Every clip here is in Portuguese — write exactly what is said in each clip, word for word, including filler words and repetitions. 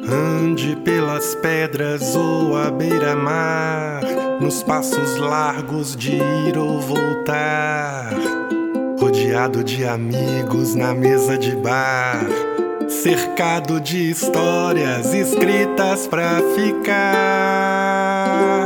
Ande pelas pedras ou à beira-mar, nos passos largos de ir ou voltar, rodeado de amigos na mesa de bar, cercado de histórias escritas pra ficar.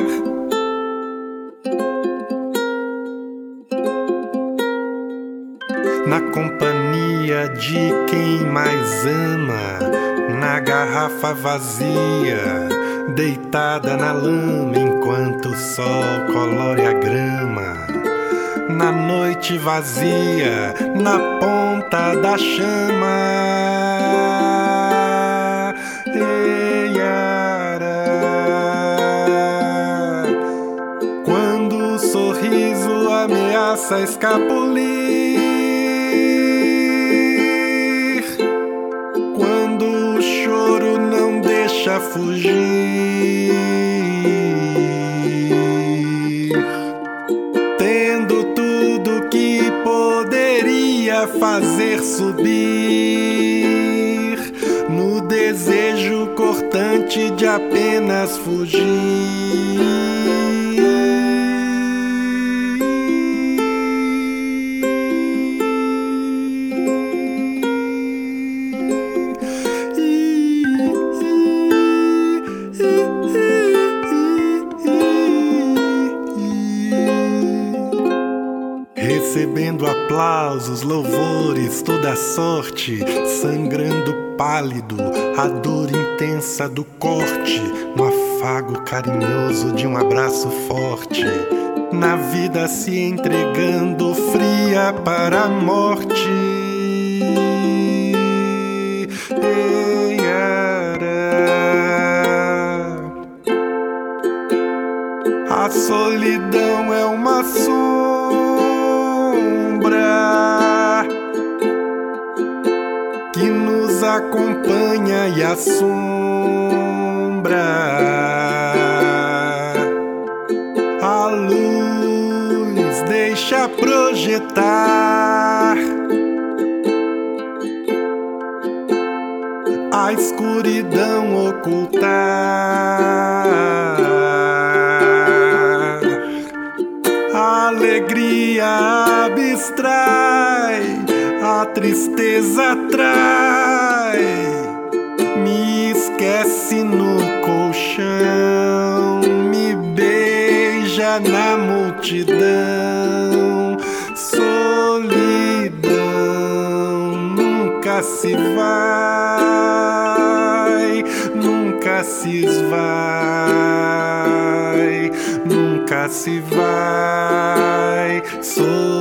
Na companhia de quem mais ama, na garrafa vazia, deitada na lama enquanto o sol colore a grama. Na noite vazia, na ponta da chama. Ei, ara. Quando o sorriso ameaça escapulir, deixa fugir, tendo tudo que poderia fazer subir, no desejo cortante de apenas fugir. Recebendo aplausos, louvores, toda sorte, sangrando pálido, a dor intensa do corte, no afago carinhoso de um abraço forte, na vida se entregando fria para a morte. Ei, ara. A solidão é uma sombra que nos acompanha e assombra. A luz deixa projetar, a escuridão ocultar. A alegria abstrai, a tristeza atrai, me esquece no colchão, me beija na multidão. Solidão nunca se vai, nunca se esvai, nunca se vai. Solidão